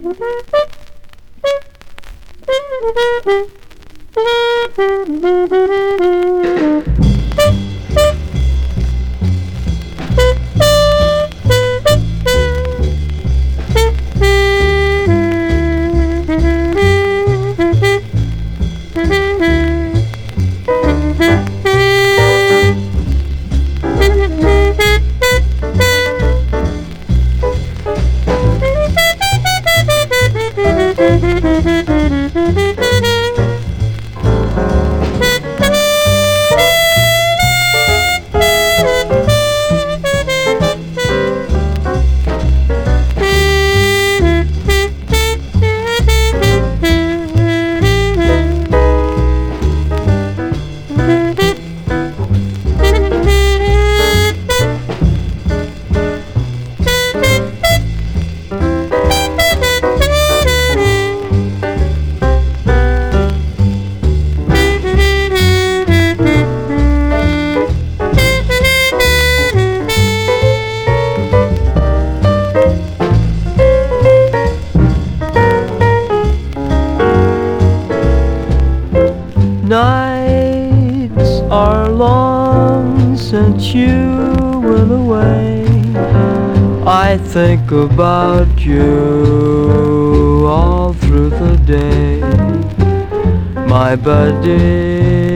Nights are long since you went away. I think about you all through the day. My buddy,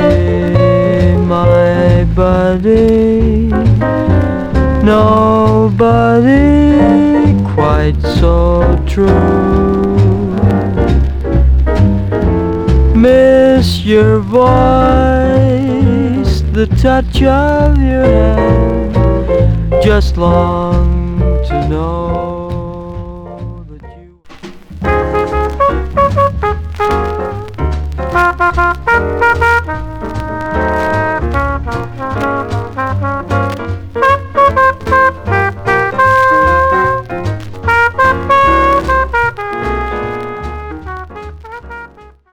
my buddy, nobody quite so true. Miss your voice, the touch of your hand, just long to know that you